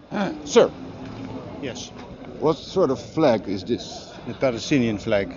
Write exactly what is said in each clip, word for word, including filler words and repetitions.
Uh, sir, Yes, what sort of flag is this? the Palestinian flag,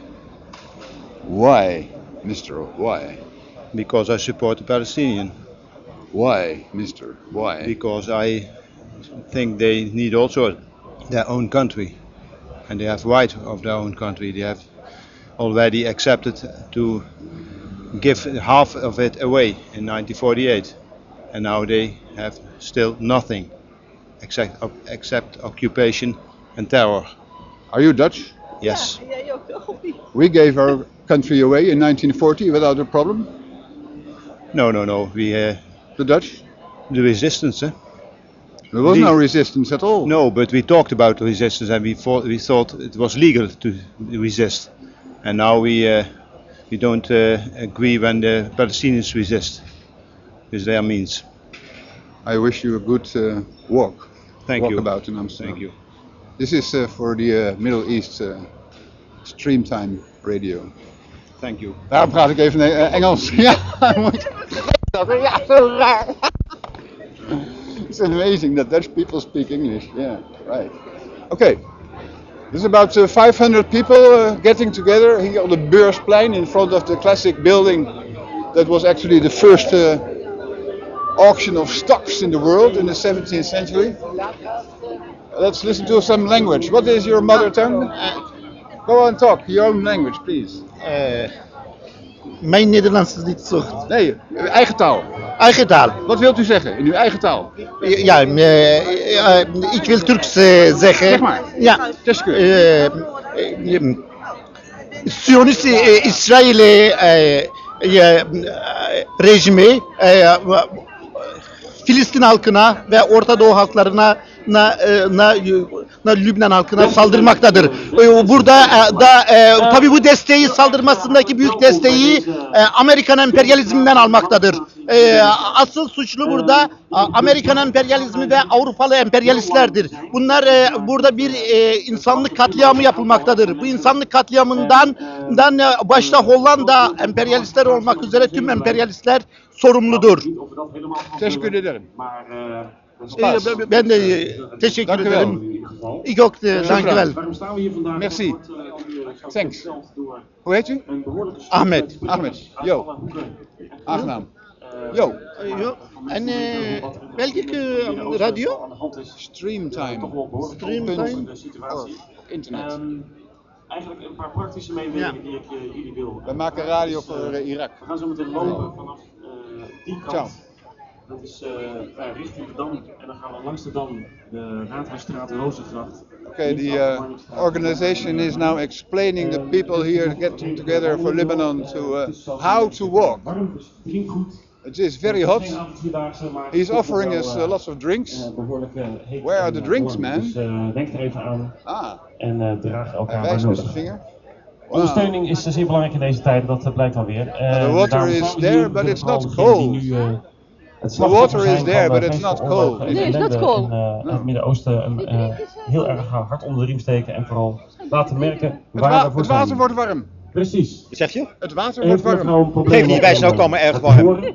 Why, mister? Why? because I support the Palestinian, Why, mister? Why? because I think they need also their own country, and they have right of their own country. They have already accepted to give half of it away in nineteen forty-eight, and now they have still nothing except, except occupation and terror. Are you Dutch? Yes, We gave our country away in nineteen forty without a problem. no, no, no. We uh, The Dutch? the resistance, eh? There was The- no resistance at all. No, but we talked about the resistance, and we thought we thought it was legal to resist, and now we uh, we don't uh, agree when the Palestinians resist with their means. I wish you a good uh, walk. Thank walk you. about in Amsterdam. Thank you. This is uh, for the uh, Middle East uh, Streamtime Radio. Thank you. Daarom praat ik even uh, Engels. Ja, moet. Ja, zo raar. It's amazing that Dutch people speak English. Yeah, right. Okay. There's about uh, five hundred people uh, getting together here on the Beursplein in front of the classic building that was actually the first uh, auction of stocks in the world in the seventeenth century. Let's listen to some language. What is your mother tongue? Go on, talk. Your own language, please. Uh, mijn Nederlands is niet zo goed. Nee, uw eigen taal. Eigen taal. Wat wilt u zeggen in uw eigen taal? Ja, uh, uh, ik wil Turks uh, zeggen. Zeg maar. Ja. Teşekkür. Uh, uh, Siyonist uh, İsrail uh, uh, rejimi uh, Filistin halkına ve Orta Doğu halklarına na, na, na Lübnan halkına saldırmaktadır. Burada da e, tabii bu desteği saldırmasındaki büyük desteği e, Amerikan emperyalizminden almaktadır. E, asıl suçlu burada Amerikan emperyalizmi ve Avrupalı emperyalistlerdir. Bunlar e, burada bir e, insanlık katliamı yapılmaktadır. Bu insanlık katliamından dan, başta Hollanda emperyalistler olmak üzere tüm emperyalistler sorumludur. Teşekkür ederim. Ben de teşekkür Dank u ederim. Ik ook, dank u wel. Merci. Thanks. Hoe heet u? Ahmet. Ahmet. Yo. Aangenaam. Yo. En uh, welke uh, radio? Streamtime. Streamtime. Org. Internet. Um, eigenlijk een paar praktische mededelingen Ja. die ik uh, jullie wil. We maken radio voor uh, Irak. We gaan zo meteen lopen vanaf uh, die kant. Ciao. Dat is uh, uh, richting de Dam. En dan gaan we langs de Dam, de Raadhuisstraat, de Rozengracht. Okay, the uh, organization is now explaining the people here getting together for Lebanon to uh, how to walk. It is very hot. He's offering us uh, lots of drinks. Where are the drinks, man? Dus uh, denk er even aan. Ah. En uh, draag elkaar Hij waar wijst met nodig. zijn vinger. Wow. Ondersteuning is uh, zeer belangrijk in deze tijd, dat uh, blijkt alweer. Uh, The water is there, but it's not cold. The water is there, but it's not cold. Nee, it's not cold. In uh, no. het Midden-Oosten een, uh, heel erg hard onder de riem steken en vooral laten merken Het, waar wa we voor het water zijn. wordt warm. Precies. Wat zeg je? Het water Heeft wordt mevrouw een warm. probleem Geef niet, met, wij zijn ook uh, allemaal erg het warm. horen?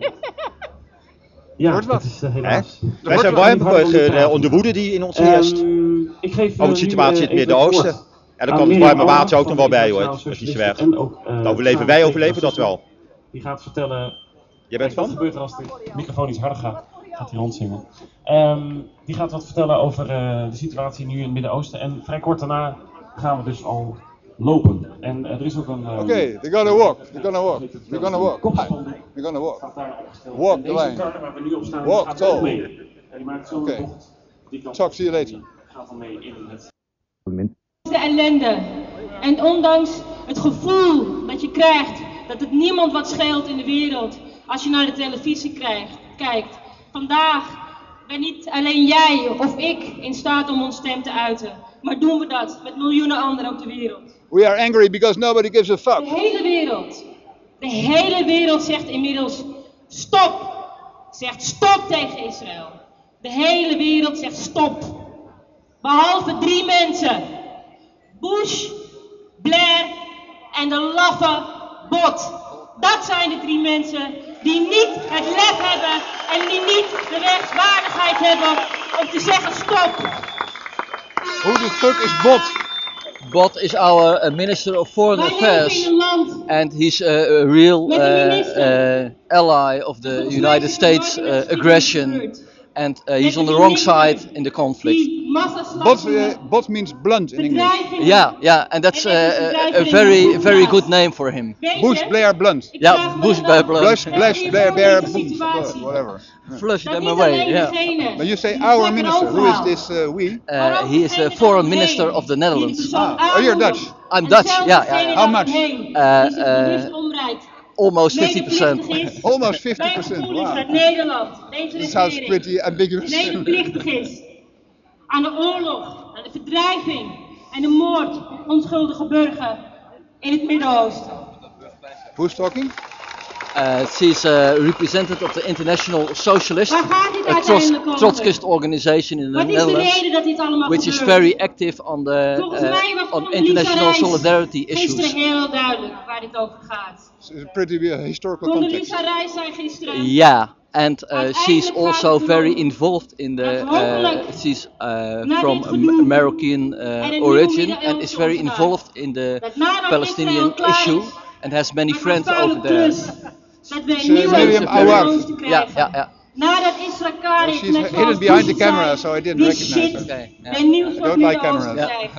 Ja, Wordt wat? dat is uh, helaas. Wij zijn warm vanwege de onderwoede die in ons heerst. Um, ik geef, uh, Over de situatie in het nu, uh, Midden-Oosten. even Ja, dan aan komt het Mirjam warme water ook Owen nog wel van bij de hoor. Dat is niet zo erg. En ook, uh, Dat overleven wij, overleven dat wel. Die gaat vertellen. Jij bent Wat van? gebeurt er als de microfoon iets harder gaat? Gaat hij rondzingen. Um, die gaat wat vertellen over uh, de situatie nu in het Midden-Oosten. En vrij kort daarna gaan we dus al lopen. En uh, er is ook een. Uh, Okay, they're gonna walk. They're gonna walk. They're gonna walk. Hi. They're gonna walk. Walk the Deze line. kar waar we nu op staan, Walk gaat tall. ook mee. En die maakt zo'n Okay. bocht. Die kant Talk to you later. gaat dan mee in het. De ellende. En ondanks het gevoel dat je krijgt dat het niemand wat scheelt in de wereld als je naar de televisie krijgt, kijkt. Vandaag ben niet alleen jij of ik in staat om ons stem te uiten, maar doen we dat met miljoenen anderen op de wereld. We are angry because nobody gives a De fuck. hele wereld, de hele wereld zegt inmiddels stop. Zegt stop tegen Israël. De hele wereld zegt stop. Behalve drie mensen. Bush, Blair en de laffe bot. Dat zijn de drie mensen die niet het lef hebben en die niet de rechtswaardigheid hebben om te zeggen stop. Who the fuck is Bot? Bot is our uh, Minister of Foreign Wij leven Affairs, in een land and he's uh, a real met een minister. uh, uh, ally of the Volgens mij United is het States nooit uh, met een aggression, gebeurd. and uh, he's Met on the een wrong minister side in the conflict. Die Bot, massaslachtingen, uh, bot means blunt in English. bedrijvingen. Yeah, yeah, and that's uh, En a, bedrijven a in very, de very plaats. good name for him. Weet je, Bush Blair Blunt. ik Ja, vraag me Bush dan Blair af, Blunt. Blush, met Blash, die Blair, Bear, deze boom, situatie. whatever. Flush Dat them niet away, alleen yeah. degene But you say die our trekken minister. Who is overal. this uh, we? Maar Uh, ook he is degene the foreign daaromheen, minister of the die de Netherlands. persoon Ah, oh, you're aanmoedigt. Dutch. I'm En Dutch, zelfs ja, ja, degene ja. How much? daaromheen, Uh, die zich uh, bewust omrijdt. Almost fifty Medeplichtig percent. is Almost bij fifty het percent. gevoel is Wow. dat Nederland, deze This sounds regering, pretty ambiguous. medeplichtig is aan de oorlog, aan de verdrijving en de moord op onschuldige burgers in het Midden-Oosten. Who's talking? Uh, she's uh, representative of the International Socialist, Waar gaat dit a Trots uiteindelijk over? Trotskyist organization in the Wat is de Netherlands, reden dat dit allemaal which is gebeurt? very active on the Volgens mij was uh, on Condoleezza international Rice solidarity gisteren issues. heel duidelijk waar dit over gaat. It's a pretty uh, historical context. Condoleezza Rice zei gisteren, Yeah, and uh, she's Uiteindelijk gaat also het very erom involved in the. dat Uh, hopelijk she's uh, na from dit Am- gedoe American er uh, een nieuwe origin Midden-Oosten and is very ontstaat. involved in the dat nadat Palestinian Israël klaar issue is and has many met friends haar over vuile there. klus, dat we She's een nieuwe Miriam Midden-Oosten Yeah, krijgen. yeah, yeah. Nadat Israël klaar Well, is she's met hidden zoals behind Bush the camera, zei, so I didn't die recognize shit her. Okay, yeah. een nieuw I soort don't like Midden-Oosten cameras. krijgen.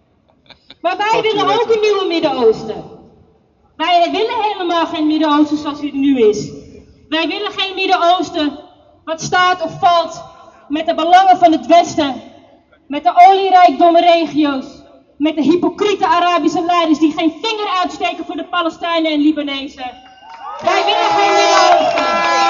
Maar wij Talk to willen you ook later. een nieuwe Midden-Oosten. Wij willen helemaal geen Midden-Oosten zoals het nu is. Wij willen geen Midden-Oosten wat staat of valt met de belangen van het Westen, met de olierijkdomme regio's, met de hypocriete Arabische leiders die geen vinger uitsteken voor de Palestijnen en Libanezen. Wij willen geen Midden-Oosten.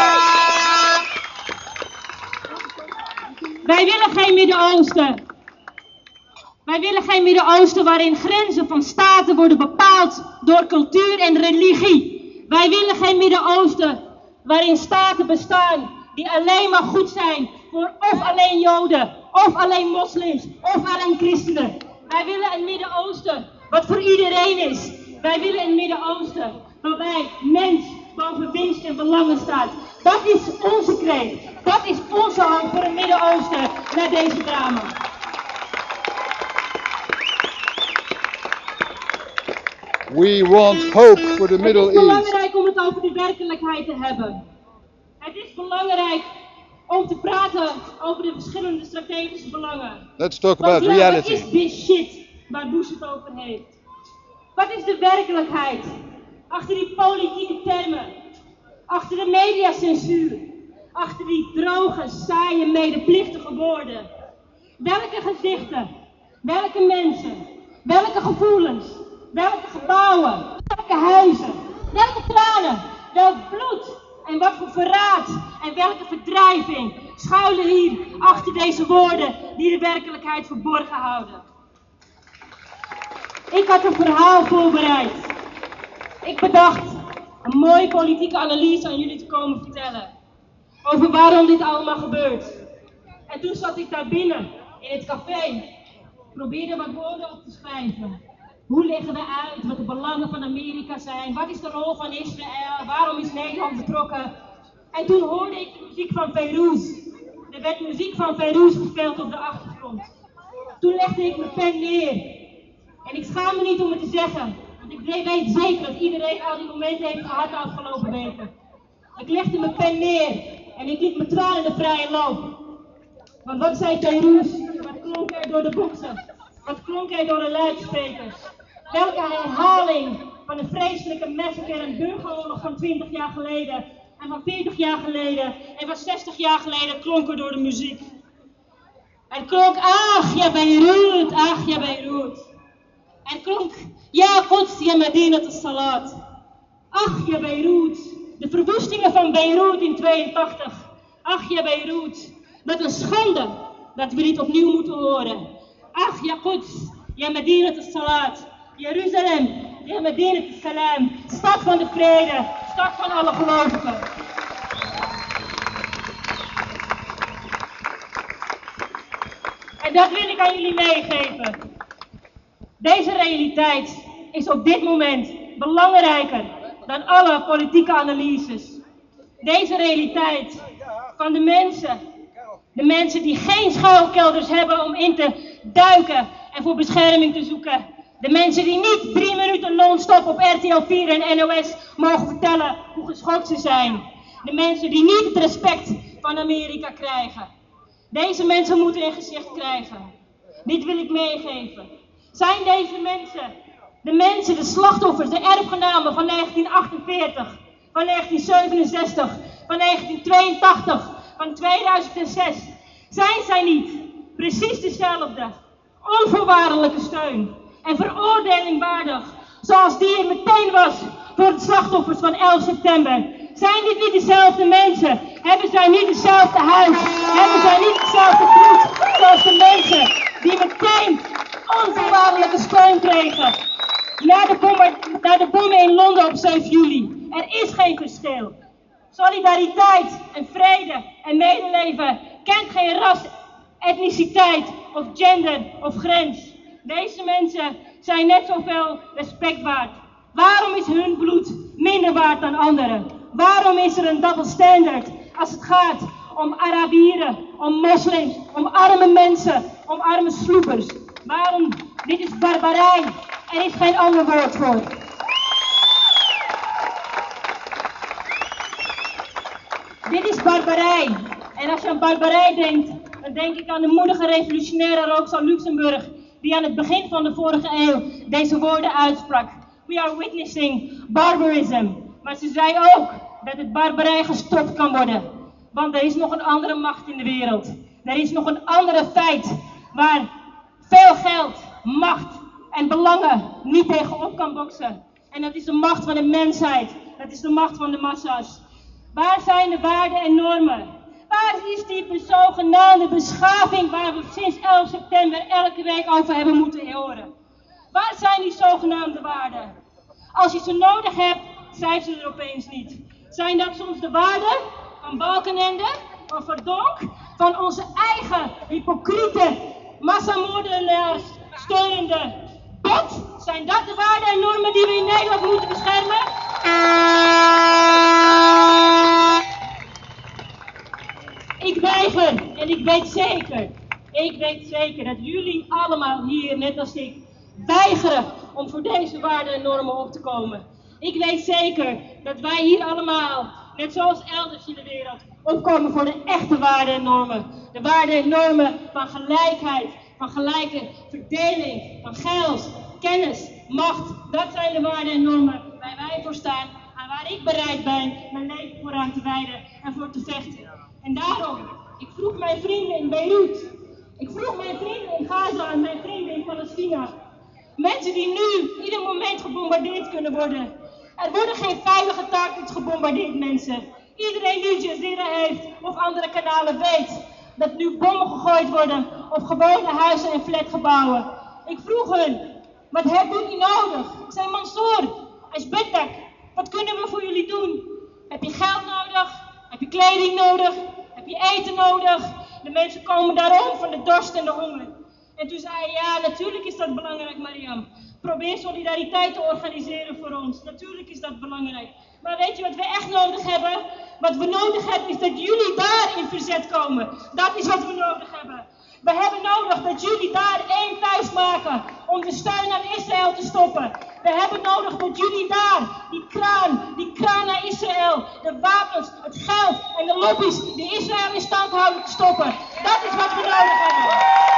Wij willen geen Midden-Oosten. Wij willen geen Midden-Oosten waarin grenzen van staten worden bepaald door cultuur en religie. Wij willen geen Midden-Oosten waarin staten bestaan die alleen maar goed zijn voor of alleen Joden, of alleen moslims, of alleen christenen. Wij willen een Midden-Oosten wat voor iedereen is. Wij willen een Midden-Oosten waarbij mens boven winst en belangen staat. Dat is onze kreet. Dat is onze hoop voor een Midden-Oosten na deze drama. We want hope for the Middle Het is East. belangrijk om het over de werkelijkheid te hebben. Het is belangrijk om te praten over de verschillende strategische belangen. Let's talk Want about ja, reality. wat is this shit waar Bush het over heeft? Wat is de werkelijkheid? Achter die politieke termen. Achter de mediacensuur. Achter die droge, saaie, medeplichtige woorden. Welke gezichten? Welke mensen? Welke gevoelens? Welke gebouwen? Welke huizen? Welke tranen? Welk bloed? En wat voor verraad? En welke verdrijving schuilen hier achter deze woorden die de werkelijkheid verborgen houden? Ik had een verhaal voorbereid. Ik bedacht een mooie politieke analyse aan jullie te komen vertellen. Over waarom dit allemaal gebeurt. En toen zat ik daar binnen, in het café. Probeerde wat woorden op te schrijven. Hoe leggen we uit wat de belangen van Amerika zijn? Wat is de rol van Israël? Waarom is Nederland betrokken? En toen hoorde ik de muziek van Fayrouz. Er werd muziek van Fayrouz gespeeld op de achtergrond. Toen legde ik mijn pen neer. En ik schaam me niet om het te zeggen. Want ik weet zeker dat iedereen al die momenten heeft gehad de afgelopen weken. Ik legde mijn pen neer. En ik liet mijn tranen de vrije loop. Want wat zei Fayrouz? Wat klonk er door de boksen? Wat klonk er door de luidsprekers? Welke herhaling van een vreselijke massacre en burgeroorlog van twintig jaar geleden en van veertig jaar geleden en van zestig jaar geleden klonk er door de muziek. Er klonk, ach ja Beirut, ach ja Beirut. Er klonk, ja Quds, ja Medinat al-Salat. Ach ja Beirut, de verwoestingen van Beirut in tweeëntachtig. Ach ja Beirut, wat een schande dat we dit opnieuw moeten horen. Ach ja Quds, ja Medinat al-Salat. Jeruzalem, ja Medinat al-Salam. Stad van de vrede, stad van alle gelovigen. En dat wil ik aan jullie meegeven. Deze realiteit is op dit moment belangrijker dan alle politieke analyses. Deze realiteit van de mensen, de mensen die geen schuilkelders hebben om in te duiken en voor bescherming te zoeken. De mensen die niet drie minuten non-stop op R T L vier en N O S mogen vertellen hoe geschokt ze zijn. De mensen die niet het respect van Amerika krijgen. Deze mensen moeten in gezicht krijgen. Dit wil ik meegeven. Zijn deze mensen, de mensen, de slachtoffers, de erfgenamen van negentien achtenveertig, van negentien zevenenzestig, van negentien tweeëntachtig, van tweeduizend zes, zijn zij niet precies dezelfde, onvoorwaardelijke steun en veroordeling waardig, zoals die er meteen was voor de slachtoffers van elf september? Zijn dit niet dezelfde mensen? Hebben zij niet dezelfde huid? Hebben zij niet dezelfde bloed zoals de mensen die meteen onvoorwaardelijke steun kregen na de, bommen, na de bommen in Londen op zeven juli? Er is geen verschil. Solidariteit en vrede en medeleven kent geen ras, etniciteit of gender of grens. Deze mensen zijn net zoveel respect waard. Waarom is hun bloed minder waard dan anderen? Waarom is er een double standard als het gaat om Arabieren, om moslims, om arme mensen, om arme sloepers? Waarom? Dit is barbarij. Er is geen ander woord voor. Dit is barbarij. En als je aan barbarij denkt, dan denk ik aan de moedige revolutionaire Rosa Luxemburg, die aan het begin van de vorige eeuw deze woorden uitsprak. We are witnessing barbarism. Maar ze zei ook dat het barbarij gestopt kan worden. Want er is nog een andere macht in de wereld. Er is nog een andere feit waar veel geld, macht en belangen niet tegenop kan boksen. En dat is de macht van de mensheid. Dat is de macht van de massa's. Waar zijn de waarden en normen? Waar is die zogenaamde beschaving waar we sinds elf september elke week over hebben moeten horen? Waar zijn die zogenaamde waarden? Als je ze nodig hebt, zijn ze er opeens niet. Zijn dat soms de waarden van Balkenende, van Verdonk, van onze eigen hypocriete massamoordenaars steunende bot? Zijn dat de waarden en normen die we in Nederland moeten beschermen? Ik weiger en ik weet zeker, ik weet zeker dat jullie allemaal hier, net als ik, weigeren om voor deze waarden en normen op te komen. Ik weet zeker dat wij hier allemaal, net zoals elders in de wereld, opkomen voor de echte waarden en normen. De waarden en normen van gelijkheid, van gelijke verdeling, van geld, kennis, macht. Dat zijn de waarden en normen waar wij voor staan en waar ik bereid ben mijn leven voor aan te wijden en voor te vechten. En daarom, ik vroeg mijn vrienden in Beirut, ik vroeg mijn vrienden in Gaza en mijn vrienden in Palestina. Mensen die nu ieder moment gebombardeerd kunnen worden. Er worden geen veilige targets gebombardeerd, mensen. Iedereen die Jazeera heeft of andere kanalen weet dat nu bommen gegooid worden op gewone huizen en flatgebouwen. Ik vroeg hun, wat hebben jullie nodig? Ik zei, Mansour, Ashbetak, wat kunnen we voor jullie doen? Heb je geld nodig? Heb je kleding nodig? Heb je eten nodig? De mensen komen daarom van de dorst en de honger. En toen zei hij, ja, natuurlijk is dat belangrijk, Mariam. Probeer solidariteit te organiseren voor ons. Natuurlijk is dat belangrijk. Maar weet je wat we echt nodig hebben? Wat we nodig hebben is dat jullie daar in verzet komen. Dat is wat we nodig hebben. We hebben nodig dat jullie daar één vuist maken om de steun aan Israël te stoppen. We hebben nodig dat jullie daar, die kraan, die kraan naar Israël, de wapens, het geld en de lobby's die Israël in stand houden te stoppen. Dat is wat we nodig hebben.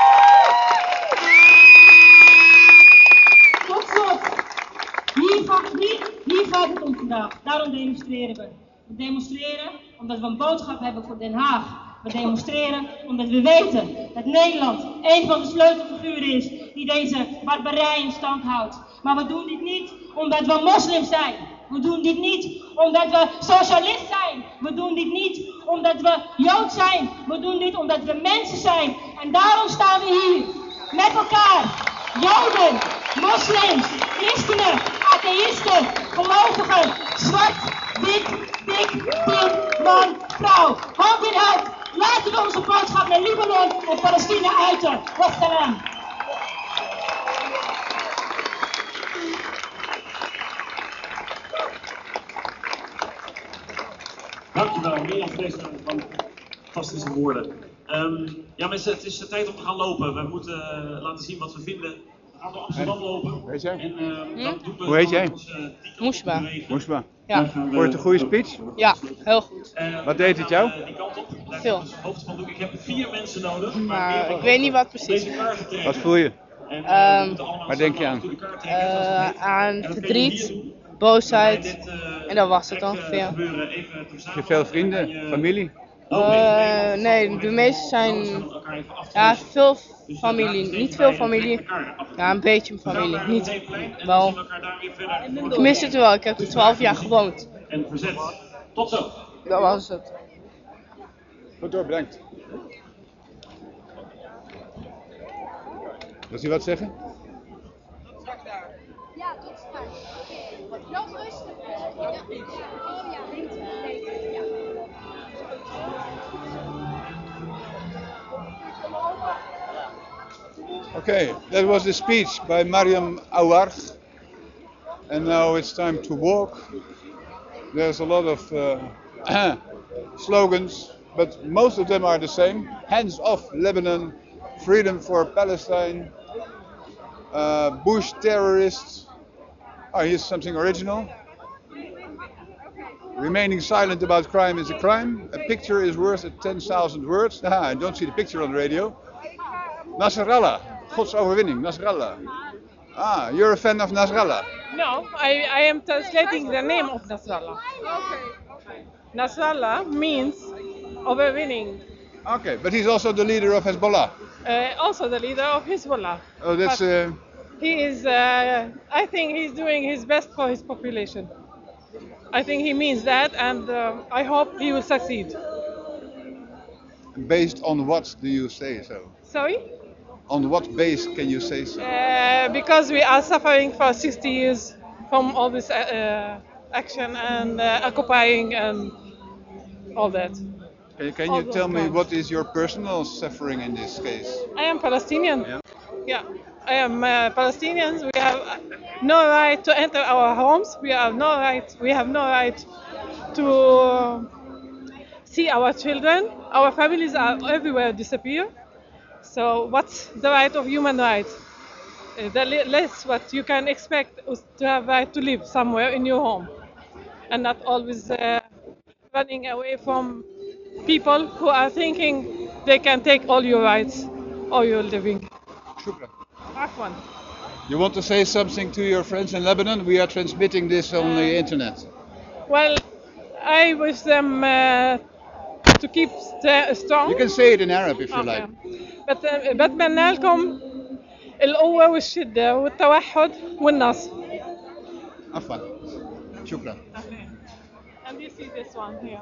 Tot slot, hier gaat, hier, hier gaat het om vandaag. Daarom demonstreren we. We demonstreren omdat we een boodschap hebben voor Den Haag. We demonstreren omdat we weten dat Nederland een van de sleutelfiguren is die deze barbarij in stand houdt. Maar we doen dit niet omdat we moslims zijn. We doen dit niet omdat we socialist zijn. We doen dit niet omdat we Jood zijn. We doen dit omdat we mensen zijn. En daarom staan we hier met elkaar. Joden, moslims, christenen, atheïsten, gelovigen, zwart, wit, dik, dun, man, vrouw. Hand in hand. Laten we onze boodschap naar Libanon en Palestina uiten. Wassalam. afgelezen van fantastische woorden. Um, ja mensen, het is tijd om te gaan lopen. We moeten uh, laten zien wat we vinden. We gaan door Amsterdam lopen. Weet jij? En, uh, Hm? dan doen we Hoe heet jij? Moesba. Moesba. Ja. Vond je het een goede speech? Ja, heel goed. Uh, Wat deed het jou? Veel. Ik heb vier mensen nodig. Maar ik weet niet wat precies. Wat voel je? Um, Waar denk je aan? Uh, aan verdriet, boosheid en dat was het ongeveer. Heb je veel vrienden, familie? Uh, nee, de meeste zijn ja, veel familie, niet veel familie, ja een beetje familie, niet wel. Ik mis het wel, ik heb er twaalf jaar gewoond. En verzet. Tot zo. Dat was het. Goed door, bedankt. Wil je wat zeggen? Ja, tot straks. Loop rustig. Oh ja, Okay, that was the speech by Mariam Aouarch. And now it's time to walk. There's a lot of uh, slogans, but most of them are the same. Hands off Lebanon, freedom for Palestine, uh, Bush terrorists. Oh, here's something original. Remaining silent about crime is a crime. A picture is worth ten thousand words. Ah, I don't see the picture on the radio. Nasrallah, Gods overwinning, Nasrallah. Ah, you're a fan of Nasrallah? No, I, I am translating the name of Nasrallah. Okay. Nasrallah means overwinning. Okay, but he's also the leader of Hezbollah. Uh, also the leader of Hezbollah. Oh, that's... Uh... He is, uh, I think he's doing his best for his population. I think he means that, and uh, I hope he will succeed. Based on what do you say so? Sorry? On what base can you say so? Uh, because we are suffering for sixty years from all this uh, action and uh, occupying and all that. Can, can you tell me what is your personal suffering in this case? I am Palestinian. Yeah. Yeah. I am uh, Palestinians. We have no right to enter our homes. We have no right. We have no right to uh, see our children. Our families are everywhere disappear. So what's the right of human rights? Uh, the less what you can expect is to have right to live somewhere in your home, and not always uh, running away from people who are thinking they can take all your rights or your living. Shukran. Afwan. You want to say something to your friends in Lebanon? We are transmitting this on the internet. Well, I wish them uh, to keep st- strong. You can say it in Arab if you okay. like. بت بتمنى لكم القوة والشدة والتوحد والنصر. عفوا. شكرا. And you see this one here.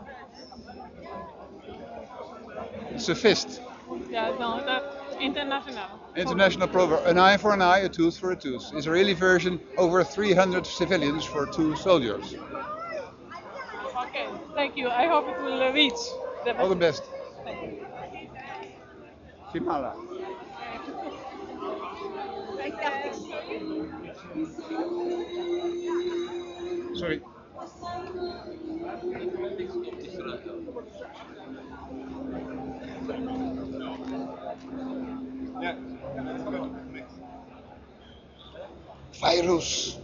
It's a fist. Yeah, no, that's international. International proverb. An eye for an eye, a tooth for a tooth. Israeli version, over three hundred civilians for two soldiers. Okay, thank you. I hope it will reach. The All the best. Thank you. Shimala. Sorry. Yeah. Virus.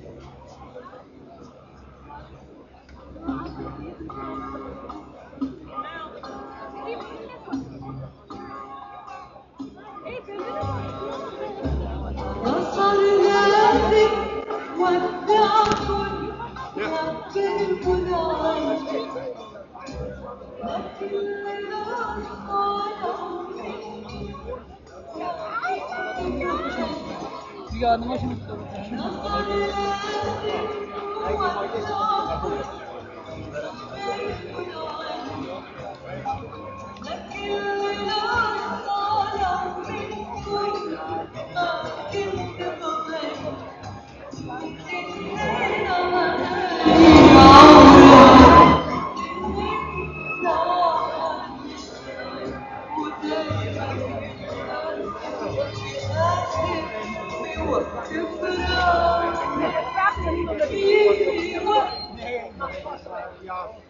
Ja.